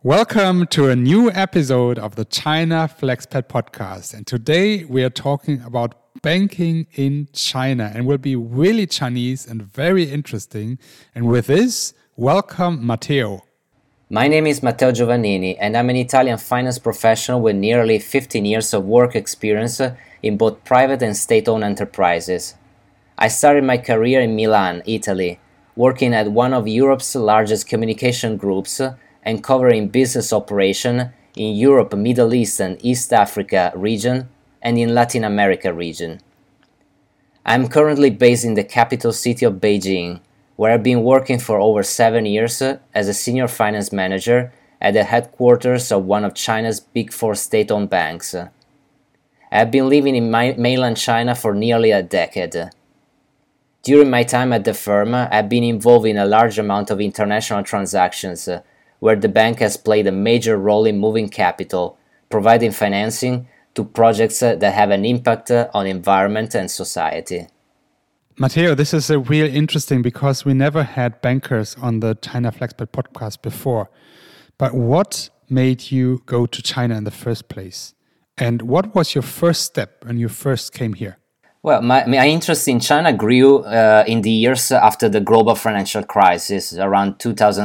Welcome to a new episode of the China FlexPad podcast. And today we are talking about banking in China and will be really Chinese and very interesting. And with this, welcome Matteo. My name is Matteo Giovannini and I'm an Italian finance professional with nearly 15 years of work experience in both private and state-owned enterprises. I started my career in Milan, Italy, working at one of Europe's largest communication groups and covering business operation in Europe, Middle East and East Africa region and in Latin America region. I'm currently based in the capital city of Beijing, where I've been working for over 7 years as a senior finance manager at the headquarters of one of China's big four state-owned banks. I've been living in mainland China for nearly a decade. During my time at the firm, I've been involved in a large amount of international transactions, where the bank has played a major role in moving capital, providing financing to projects that have an impact on environment and society. Matteo, this is real interesting because we never had bankers on the China FlexPad podcast before. But what made you go to China in the first place? And what was your first step when you first came here? Well, my interest in China grew in the years after the global financial crisis, around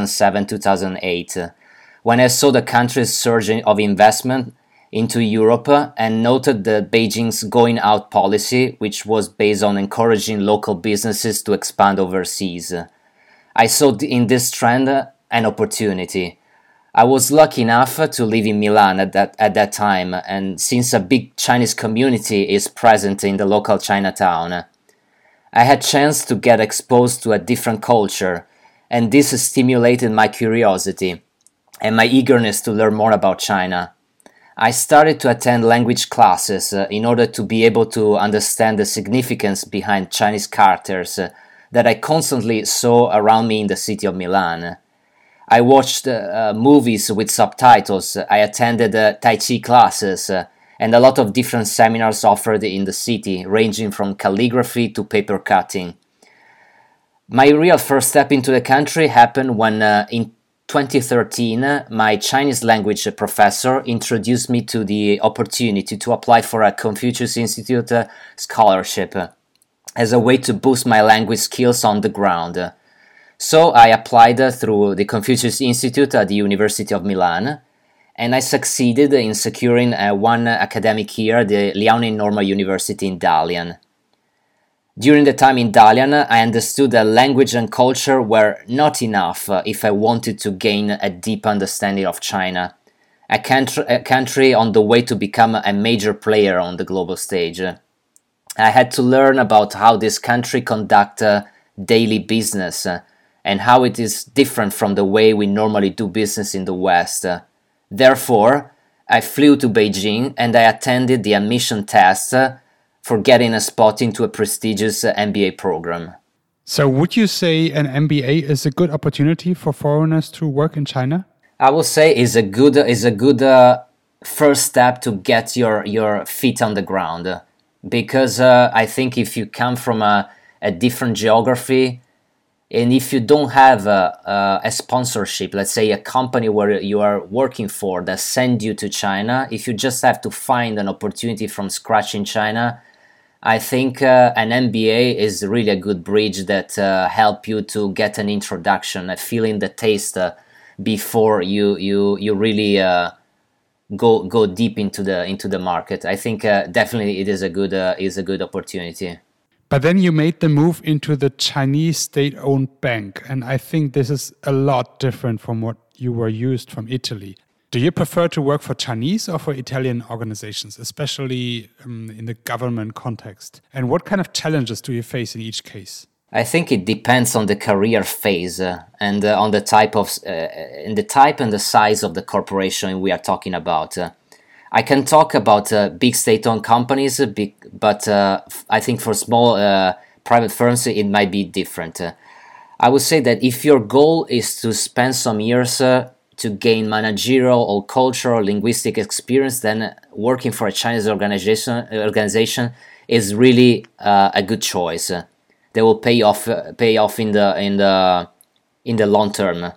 2007-2008, when I saw the country's surge of investment into Europe and noted the Beijing's going out policy, which was based on encouraging local businesses to expand overseas. I saw in this trend an opportunity. I was lucky enough to live in Milan at that time, and since a big Chinese community is present in the local Chinatown, I had chance to get exposed to a different culture, and this stimulated my curiosity and my eagerness to learn more about China. I started to attend language classes in order to be able to understand the significance behind Chinese characters that I constantly saw around me in the city of Milan. I watched movies with subtitles, I attended Tai Chi classes, and a lot of different seminars offered in the city, ranging from calligraphy to paper cutting. My real first step into the country happened when, in 2013, my Chinese language professor introduced me to the opportunity to apply for a Confucius Institute scholarship as a way to boost my language skills on the ground. So I applied through the Confucius Institute at the University of Milan, and I succeeded in securing one academic year at the Liaoning Normal University in Dalian. During the time in Dalian, I understood that language and culture were not enough if I wanted to gain a deep understanding of China, a country on the way to become a major player on the global stage. I had to learn about how this country conducts daily business, and how it is different from the way we normally do business in the West. Therefore, I flew to Beijing and I attended the admission test for getting a spot into a prestigious MBA program. So would you say an MBA is a good opportunity for foreigners to work in China? I would say is a good first step to get your feet on the ground. Because I think if you come from a different geography, and if you don't have a sponsorship, let's say a company where you are working for that send you to China, if you just have to find an opportunity from scratch in China, I think an MBA is really a good bridge that help you to get an introduction, a feeling the taste before you really go deep into the market. I think definitely it is a good opportunity. But then you made the move into the Chinese state-owned bank, and I think this is a lot different from what you were used from Italy. Do you prefer to work for Chinese or for Italian organizations, especially in the government context? And what kind of challenges do you face in each case? I think it depends on the career phase and on the type and the size of the corporation we are talking about. I can talk about big state-owned companies, but I think for small private firms it might be different. I would say that if your goal is to spend some years to gain managerial or cultural linguistic experience, then working for a Chinese organization is really a good choice. They will pay off in the long term.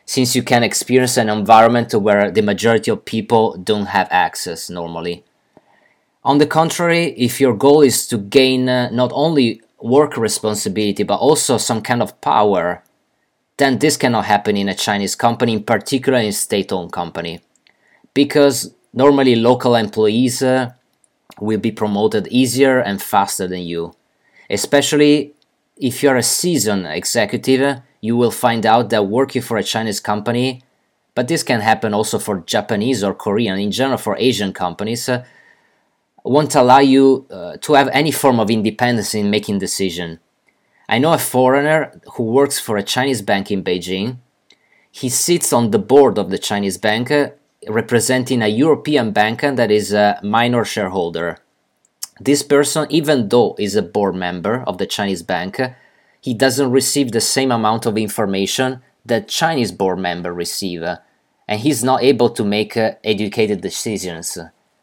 since you can experience an environment where the majority of people don't have access normally. On the contrary, if your goal is to gain not only work responsibility but also some kind of power, then this cannot happen in a Chinese company, in particular in a state-owned company, because normally local employees will be promoted easier and faster than you. Especially if you're a seasoned executive, you will find out that working for a Chinese company, but this can happen also for Japanese or Korean, in general for Asian companies, won't allow you to have any form of independence in making decisions. I know a foreigner who works for a Chinese bank in Beijing. He sits on the board of the Chinese bank, representing a European bank that is a minor shareholder. This person, even though is a board member of the Chinese bank, he doesn't receive the same amount of information that Chinese board members receive, and he's not able to make educated decisions.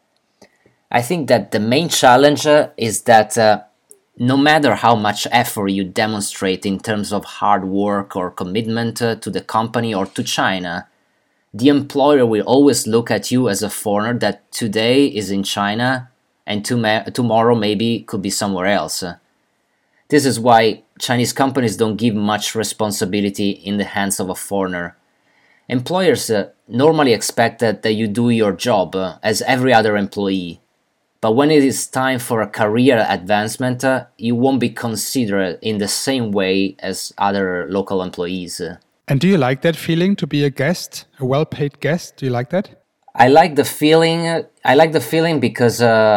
I think that the main challenge is that no matter how much effort you demonstrate in terms of hard work or commitment to the company or to China, the employer will always look at you as a foreigner that today is in China and tomorrow maybe could be somewhere else. This is why Chinese companies don't give much responsibility in the hands of a foreigner. Employers normally expect that you do your job as every other employee. But when it is time for a career advancement, you won't be considered in the same way as other local employees. And do you like that feeling to be a guest, a well-paid guest? Do you like that? I like the feeling. I like the feeling because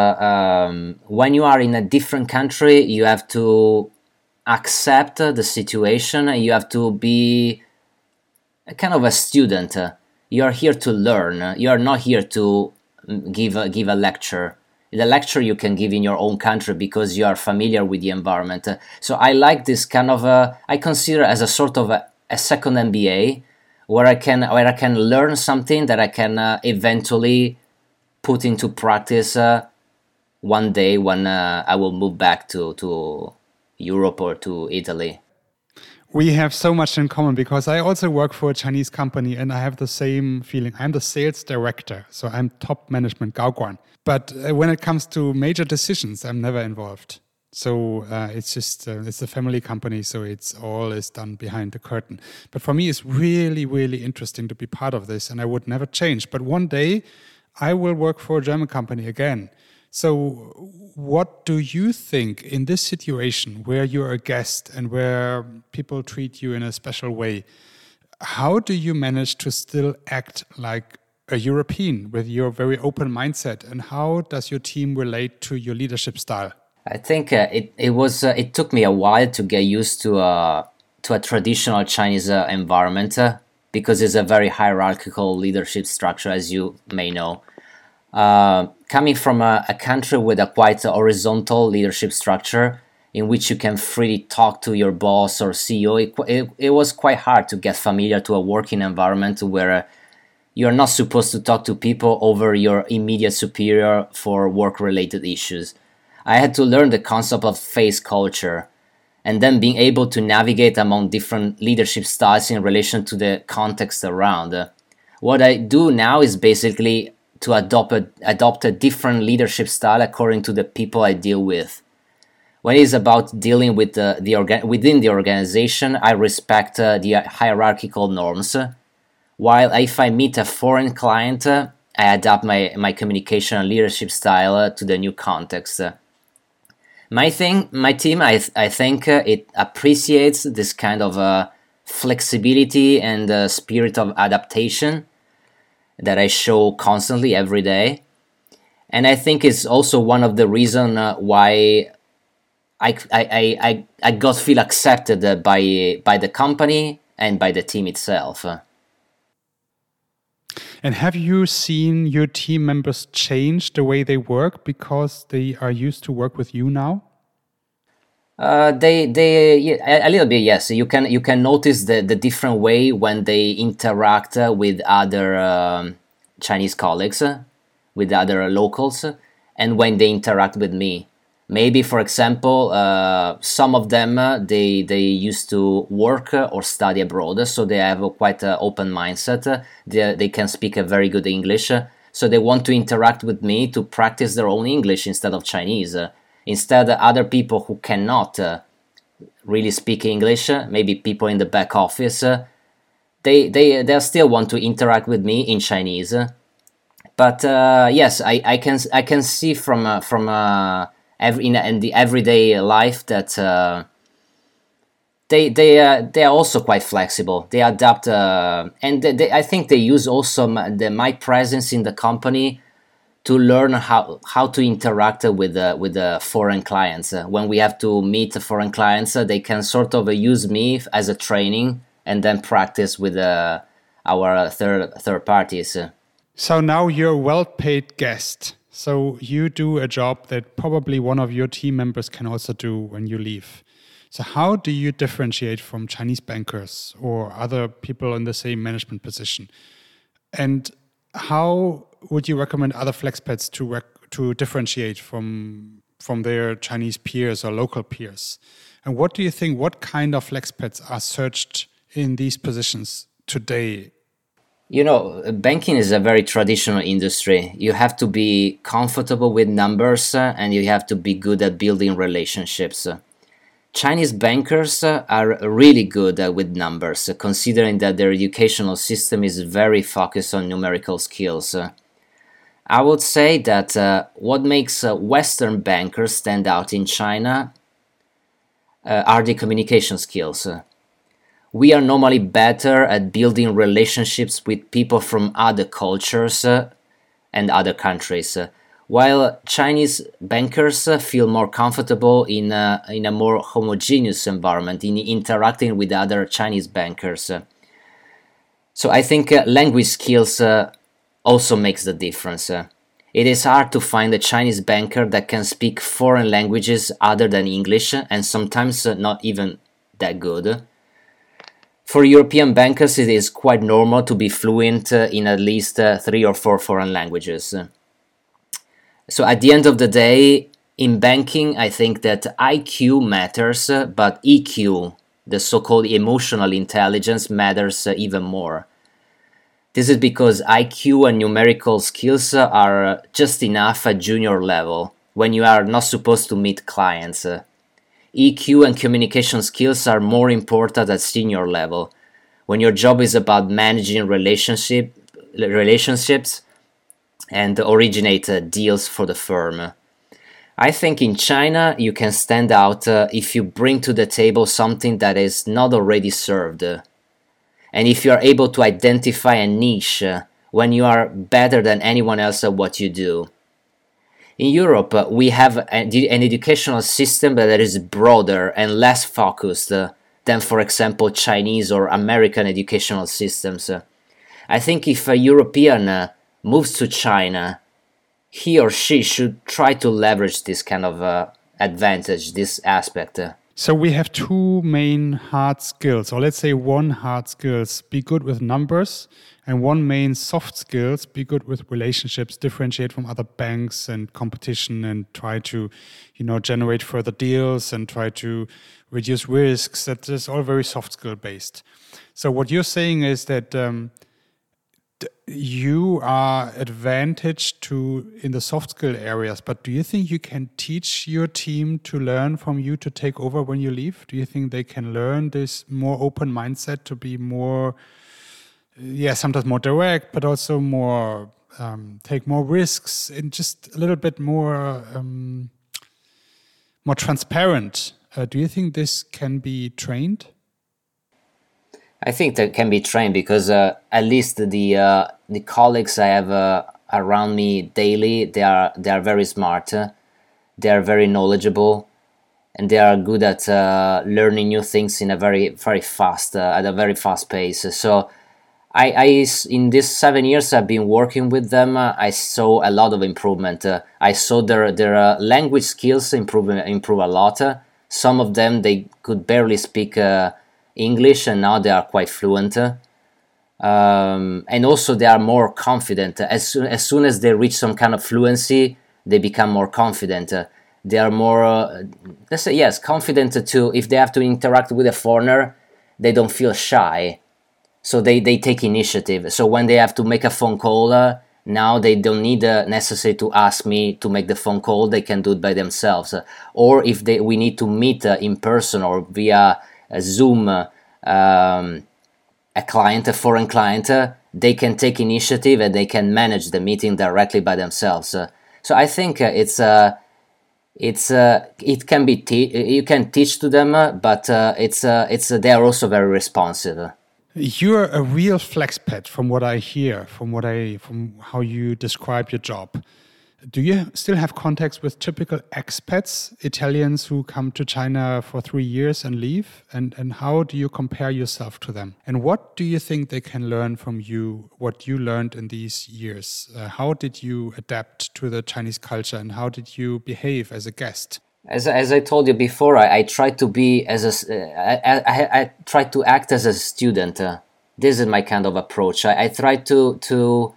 when you are in a different country, you have to accept the situation. You have to be a kind of a student. You are here to learn. You are not here to give a lecture. The lecture you can give in your own country because you are familiar with the environment. So I like this kind of I consider as a sort of a second MBA where I can learn something that I can eventually put into practice one day when I will move back to Europe or to Italy. We have so much in common because I also work for a Chinese company and I have the same feeling. I'm the sales director, so I'm top management, Gaoguan. But when it comes to major decisions, I'm never involved. So it's just, it's a family company, so it's all is done behind the curtain. But for me, it's really, really interesting to be part of this, and I would never change. But one day, I will work for a German company again. So what do you think in this situation where you're a guest and where people treat you in a special way, how do you manage to still act like a European with your very open mindset, and how does your team relate to your leadership style? I think it took me a while to get used to a traditional Chinese environment because it's a very hierarchical leadership structure, as you may know. Coming from a country with a quite horizontal leadership structure in which you can freely talk to your boss or CEO, it was quite hard to get familiar to a working environment where you're not supposed to talk to people over your immediate superior for work-related issues. I had to learn the concept of face culture and then being able to navigate among different leadership styles in relation to the context around. What I do now is basically to adopt a different leadership style according to the people I deal with. When it is about dealing with within the organization, I respect the hierarchical norms. While if I meet a foreign client, I adapt my communication and leadership style to the new context. My team, I think it appreciates this kind of flexibility and spirit of adaptation that I show constantly every day. And I think it's also one of the reasons why I got feel accepted by the company and by the team itself. And have you seen your team members change the way they work because they are used to work with you now? A little bit, yes. You can notice the different way when they interact with other Chinese colleagues, with other locals, and when they interact with me. Maybe, for example, some of them they used to work or study abroad, so they have a quite open mindset. They can speak a very good English, so they want to interact with me to practice their own English instead of Chinese. Instead, other people who cannot really speak English, maybe people in the back office, they still want to interact with me in Chinese. But yes, I can see from in the everyday life that they are also quite flexible. They adapt, and I think they use also my presence in the company to learn how to interact with the foreign clients. When we have to meet the foreign clients, they can sort of use me as a training and then practice with our third parties. So now you're a well-paid guest. So you do a job that probably one of your team members can also do when you leave. So how do you differentiate from Chinese bankers or other people in the same management position? And how would you recommend other flexpats to differentiate from their Chinese peers or local peers? And what do you think, what kind of flexpats are searched in these positions today? You know, banking is a very traditional industry. You have to be comfortable with numbers and you have to be good at building relationships. Chinese bankers are really good with numbers, considering that their educational system is very focused on numerical skills. I would say that what makes Western bankers stand out in China are the communication skills. We are normally better at building relationships with people from other cultures and other countries, while Chinese bankers feel more comfortable in a more homogeneous environment, in interacting with other Chinese bankers. So I think language skills also makes the difference. It is hard to find a Chinese banker that can speak foreign languages other than English, and sometimes not even that good. For European bankers, it is quite normal to be fluent in at least 3 or 4 foreign languages. So at the end of the day, in banking, I think that IQ matters, but EQ, the so-called emotional intelligence, matters even more. This is because IQ and numerical skills are just enough at junior level, when you are not supposed to meet clients. EQ and communication skills are more important at senior level, when your job is about managing relationships and originate deals for the firm. I think in China you can stand out if you bring to the table something that is not already served, and if you are able to identify a niche when you are better than anyone else at what you do. In Europe, we have an educational system that is broader and less focused than, for example, Chinese or American educational systems. I think if a European moves to China, he or she should try to leverage this kind of advantage, this aspect. So we have 2 main hard skills, or let's say one hard skills, be good with numbers, and one main soft skills, be good with relationships, differentiate from other banks and competition, and try to, generate further deals and try to reduce risks. That is all very soft skill based. So what you're saying is that you are advantaged in the soft skill areas, but do you think you can teach your team to learn from you to take over when you leave? Do you think they can learn this more open mindset to be more, sometimes more direct, but also more, take more risks and just a little bit more transparent? Do you think this can be trained? I think that can be trained because at least the colleagues I have around me daily, they are very smart, they are very knowledgeable, and they are good at learning new things in a very fast at a very fast pace. So I in these 7 years I've been working with them, I saw a lot of improvement. I saw their language skills improve a lot. Some of them, they could barely speak English, and now they are quite fluent. And also they are more confident. As soon as they reach some kind of fluency, they become more confident. they are more, let's say, yes, confident to, if they have to interact with a foreigner, they don't feel shy. So they take initiative. So when they have to make a phone call, now they don't need necessarily to ask me to make the phone call. They can do it by themselves. Or if we need to meet in person or via Zoom, a client, a foreign client, they can take initiative and they can manage the meeting directly by themselves. So I think it can be you can teach to them, but they are also very responsive. You're a real flexpat from what I hear, from how you describe your job. Do you still have contacts with typical expats, Italians who come to China for 3 years and leave? And how do you compare yourself to them? And what do you think they can learn from you, what you learned in these years? How did you adapt to the Chinese culture and how did you behave as a guest? As I told you before, I try to be I try to act as a student. This is my kind of approach. I try to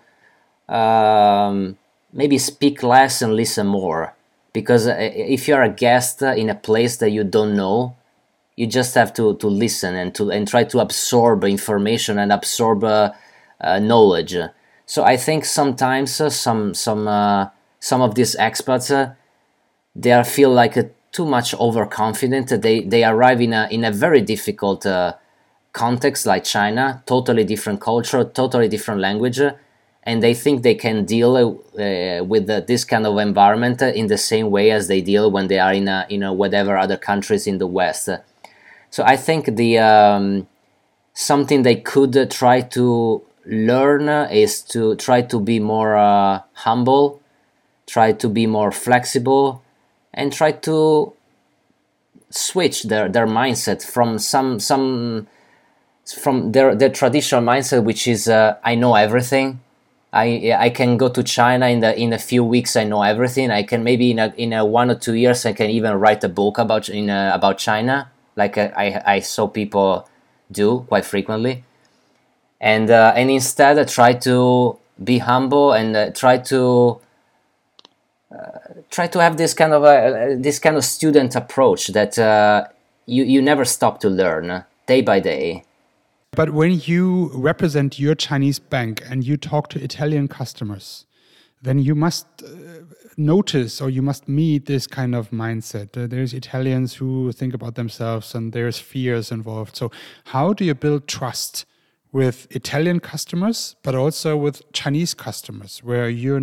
maybe speak less and listen more, because if you are a guest in a place that you don't know, you just have to listen and try to absorb information and absorb knowledge. So I think sometimes some of these expats they feel like too much overconfident. They arrive in a very difficult context like China, totally different culture, totally different language, and they think they can deal with this kind of environment in the same way as they deal when they are in whatever other countries in the West. So I think the something they could try to learn is to try to be more humble, try to be more flexible, and try to switch their mindset from their traditional mindset, which is I know everything. I can go to China in a few weeks. I know everything. I can maybe in a 1 or 2 years I can even write a book about China, like I saw people do quite frequently. And instead I try to be humble and try to have this kind of student approach that you never stop to learn day by day. But when you represent your Chinese bank and you talk to Italian customers, then you must notice or you must meet this kind of mindset. There's Italians who think about themselves and there's fears involved. So how do you build trust with Italian customers, but also with Chinese customers, where you're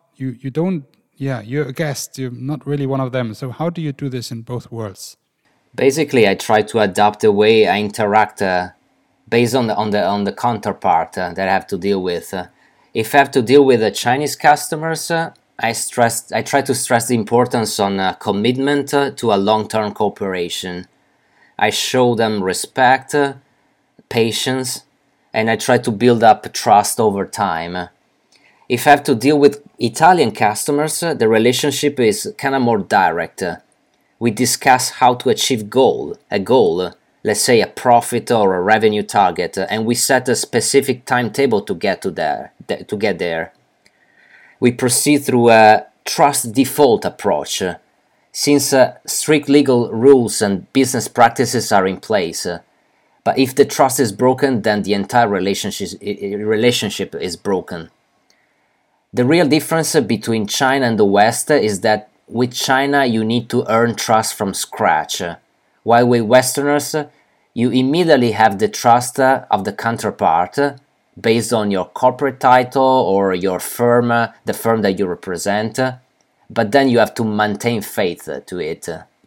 a guest, you're not really one of them. So how do you do this in both worlds? Basically, I try to adapt the way I interact based on the counterpart that I have to deal with. If I have to deal with the Chinese customers, I try to stress the importance on commitment to a long-term cooperation. I show them respect, patience, and I try to build up trust over time. If I have to deal with Italian customers, the relationship is kind of more direct. We discuss how to achieve a goal, let's say a profit or a revenue target, and we set a specific timetable to get there. We proceed through a trust default approach, since strict legal rules and business practices are in place. But if the trust is broken, then the entire relationship is broken. The real difference between China and the West is that with China you need to earn trust from scratch, while with Westerners you immediately have the trust of the counterpart based on your corporate title or your firm, the firm that you represent, but then you have to maintain faith to it.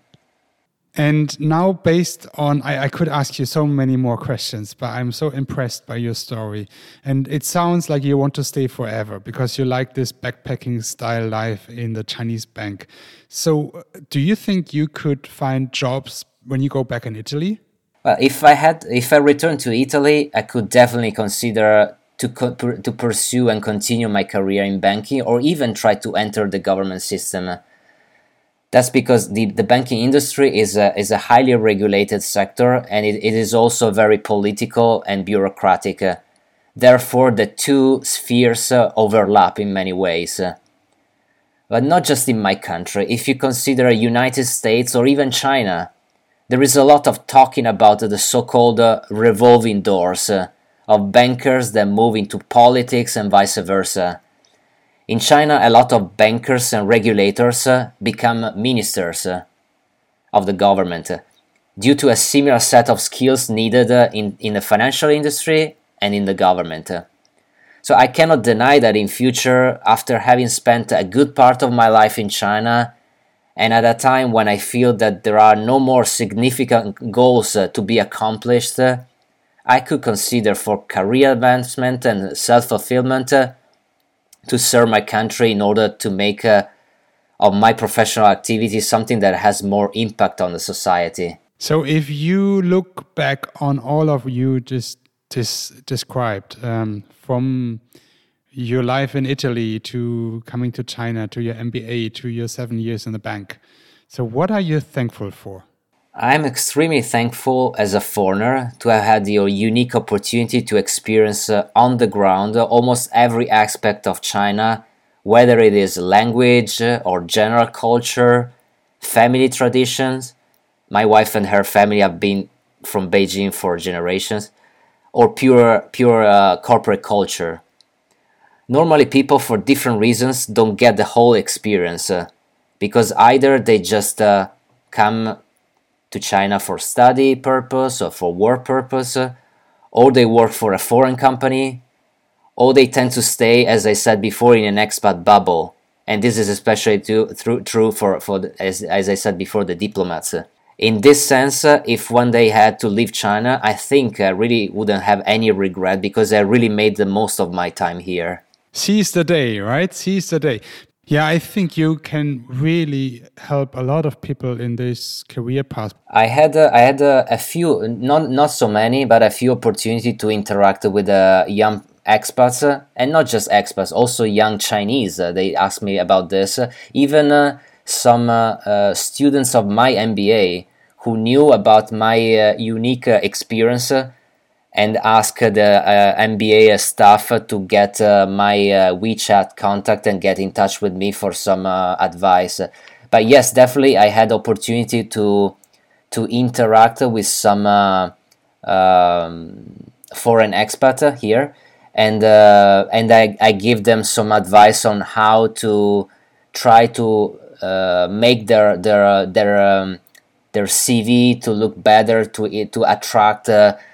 And now based on, I could ask you so many more questions, but I'm so impressed by your story. And it sounds like you want to stay forever because you like this backpacking style life in the Chinese bank. So do you think you could find jobs when you go back in Italy? Well, if I return to Italy, I could definitely consider to pursue and continue my career in banking, or even try to enter the government system. That's because the banking industry is a highly regulated sector, and it is also very political and bureaucratic. Therefore, the two spheres overlap in many ways. But not just in my country. If you consider United States or even China, there is a lot of talking about the so-called revolving doors of bankers that move into politics and vice versa. In China, a lot of bankers and regulators become ministers of the government due to a similar set of skills needed in the financial industry and in the government. So I cannot deny that in future, after having spent a good part of my life in China, and at a time when I feel that there are no more significant goals to be accomplished, I could consider for career advancement and self-fulfillment to serve my country in order to make of my professional activity something that has more impact on the society. So if you look back on all of you just described, from your life in Italy to coming to China, to your MBA, to your 7 years in the bank, so what are you thankful for? I'm extremely thankful as a foreigner to have had the unique opportunity to experience on the ground almost every aspect of China, whether it is language or general culture, family traditions. My wife and her family have been from Beijing for generations, or pure corporate culture. Normally people for different reasons don't get the whole experience because either they just come to China for study purpose or for work purpose, or they work for a foreign company, or they tend to stay, as I said before, in an expat bubble. And this is especially true for as I said before, the diplomats. In this sense, if one day I had to leave China, I think I really wouldn't have any regret because I really made the most of my time here. Seize the day, right? Seize the day. Yeah, I think you can really help a lot of people in this career path. I had a few, not so many, but a few opportunity to interact with young expats, and not just expats, also young Chinese. They asked me about this. Even some students of my MBA who knew about my unique experience and asked the MBA staff to get my WeChat contact and get in touch with me for some advice. But yes, definitely I had opportunity to interact with some foreign expat here, and I give them some advice on how to try to make their CV to look better, to attract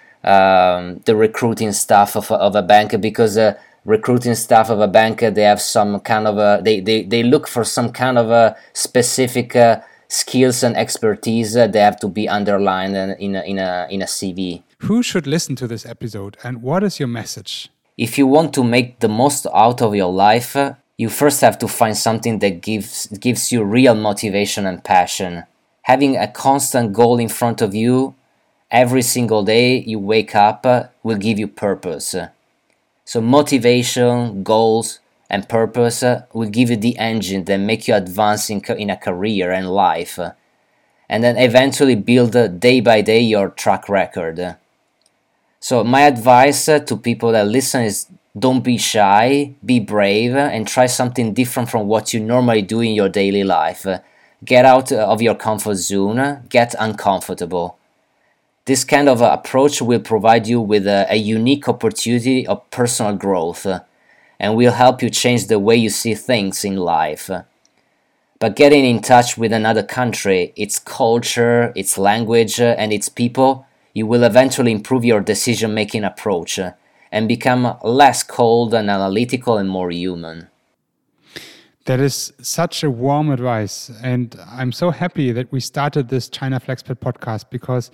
the recruiting staff of a bank, because recruiting staff of a bank, they have some kind of they look for some kind of a specific skills and expertise they have to be underlined in a CV. Who should listen to this episode, and what is your message? If you want to make the most out of your life, you first have to find something that gives you real motivation and passion. Having a constant goal in front of you every single day you wake up will give you purpose. So motivation, goals, and purpose will give you the engine that make you advance in a career and life, and then eventually build day by day your track record. So my advice to people that listen is, don't be shy, be brave, and try something different from what you normally do in your daily life. Get out of your comfort zone, get uncomfortable. This kind of approach will provide you with a unique opportunity of personal growth, and will help you change the way you see things in life. But getting in touch with another country, its culture, its language, and its people, you will eventually improve your decision-making approach and become less cold and analytical and more human. That is such a warm advice, and I'm so happy that we started this China Flexpert podcast, because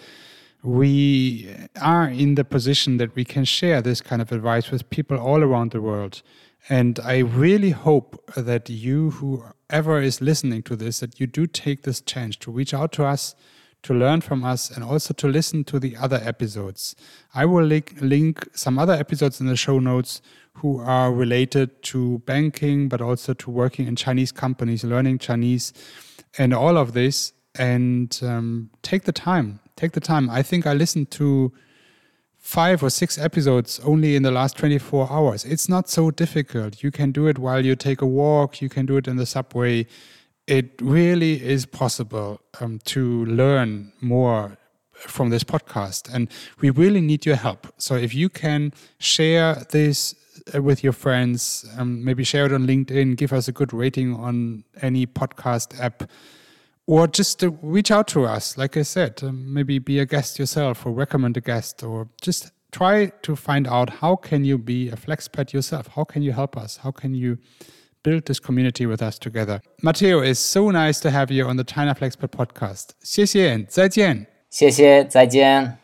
we are in the position that we can share this kind of advice with people all around the world. And I really hope that you, whoever is listening to this, that you do take this chance to reach out to us, to learn from us, and also to listen to the other episodes. I will link some other episodes in the show notes who are related to banking, but also to working in Chinese companies, learning Chinese, and all of this. And take the time. I think I listened to 5 or 6 episodes only in the last 24 hours. It's not so difficult. You can do it while you take a walk. You can do it in the subway. It really is possible to learn more from this podcast. And we really need your help. So if you can share this with your friends, maybe share it on LinkedIn, give us a good rating on any podcast app, or just reach out to us. Like I said, maybe be a guest yourself or recommend a guest, or just try to find out how can you be a Flexpat yourself? How can you help us? How can you build this community with us together? Matteo, it's so nice to have you on the China Flexpat podcast. 谢谢，再见。 谢谢，再见。